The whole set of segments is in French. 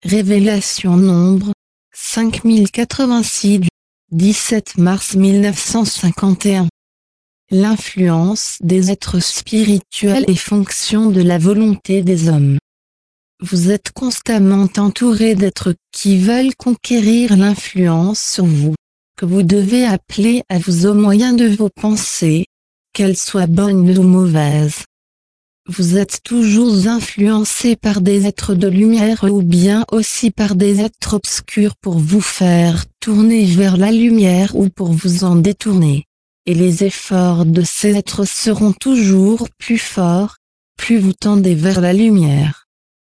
Révélation Nombre 5086 du 17 mars 1951. L'influence des êtres spirituels est fonction de la volonté des hommes. Vous êtes constamment entouré d'êtres qui veulent conquérir l'influence sur vous, que vous devez appeler à vous au moyen de vos pensées, qu'elles soient bonnes ou mauvaises. Vous êtes toujours influencé par des êtres de lumière ou bien aussi par des êtres obscurs pour vous faire tourner vers la lumière ou pour vous en détourner. Et les efforts de ces êtres seront toujours plus forts, plus vous tendez vers la lumière.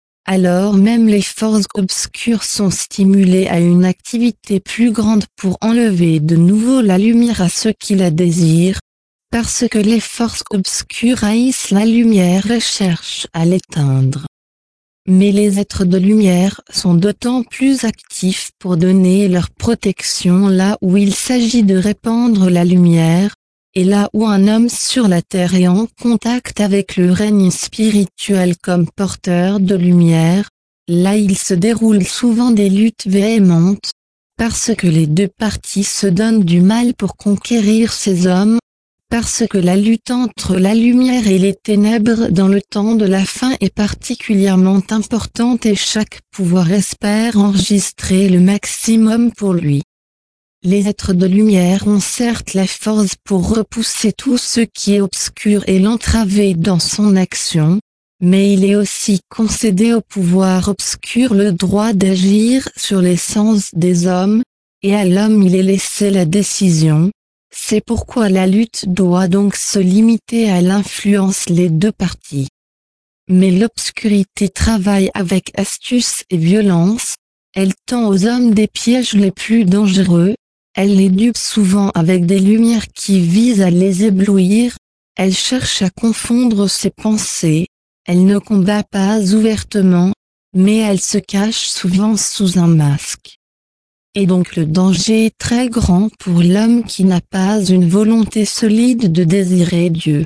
Alors même les forces obscures sont stimulées à une activité plus grande pour enlever de nouveau la lumière à ceux qui la désirent, parce que les forces obscures haïssent la lumière et cherchent à l'éteindre. Mais les êtres de lumière sont d'autant plus actifs pour donner leur protection là où il s'agit de répandre la lumière, et là où un homme sur la terre est en contact avec le règne spirituel comme porteur de lumière, là il se déroule souvent des luttes véhémentes, parce que les deux parties se donnent du mal pour conquérir ces hommes, parce que la lutte entre la lumière et les ténèbres dans le temps de la fin est particulièrement importante et chaque pouvoir espère enregistrer le maximum pour lui. Les êtres de lumière ont certes la force pour repousser tout ce qui est obscur et l'entraver dans son action, mais il est aussi concédé au pouvoir obscur le droit d'agir sur les sens des hommes, et à l'homme il est laissé la décision. C'est pourquoi la lutte doit donc se limiter à l'influence les deux parties. Mais l'obscurité travaille avec astuce et violence, elle tend aux hommes des pièges les plus dangereux, elle les dupe souvent avec des lumières qui visent à les éblouir, elle cherche à confondre ses pensées, elle ne combat pas ouvertement, mais elle se cache souvent sous un masque. Et donc le danger est très grand pour l'homme qui n'a pas une volonté solide de désirer Dieu.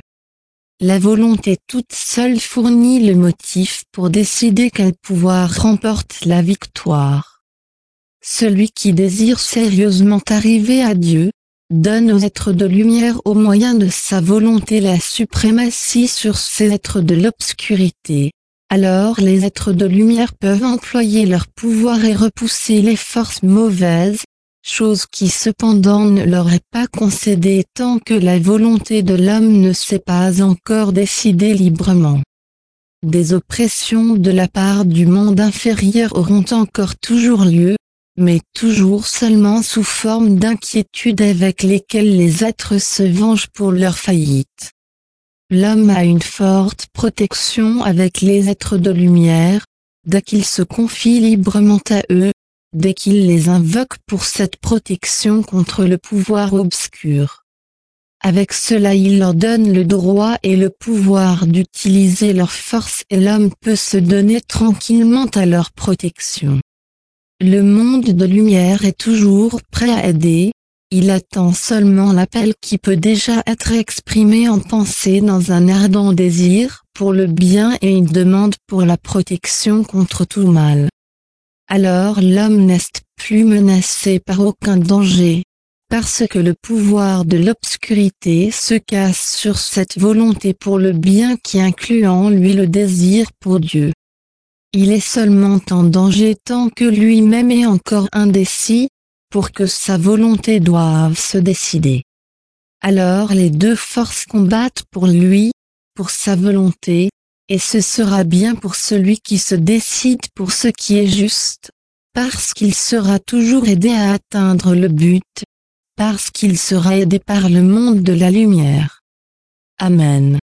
La volonté toute seule fournit le motif pour décider quel pouvoir remporte la victoire. Celui qui désire sérieusement arriver à Dieu, donne aux êtres de lumière au moyen de sa volonté la suprématie sur ces êtres de l'obscurité. Alors les êtres de lumière peuvent employer leur pouvoir et repousser les forces mauvaises, chose qui cependant ne leur est pas concédée tant que la volonté de l'homme ne s'est pas encore décidée librement. Des oppressions de la part du monde inférieur auront encore toujours lieu, mais toujours seulement sous forme d'inquiétudes avec lesquelles les êtres se vengent pour leur faillite. L'homme a une forte protection avec les êtres de lumière, dès qu'il se confie librement à eux, dès qu'il les invoque pour cette protection contre le pouvoir obscur. Avec cela il leur donne le droit et le pouvoir d'utiliser leur force et l'homme peut se donner tranquillement à leur protection. Le monde de lumière est toujours prêt à aider. Il attend seulement l'appel qui peut déjà être exprimé en pensée dans un ardent désir pour le bien et une demande pour la protection contre tout mal. Alors l'homme n'est plus menacé par aucun danger, parce que le pouvoir de l'obscurité se casse sur cette volonté pour le bien qui inclut en lui le désir pour Dieu. Il est seulement en danger tant que lui-même est encore indécis, pour que sa volonté doive se décider. Alors les deux forces combattent pour lui, pour sa volonté, et ce sera bien pour celui qui se décide pour ce qui est juste, parce qu'il sera toujours aidé à atteindre le but, parce qu'il sera aidé par le monde de la lumière. Amen.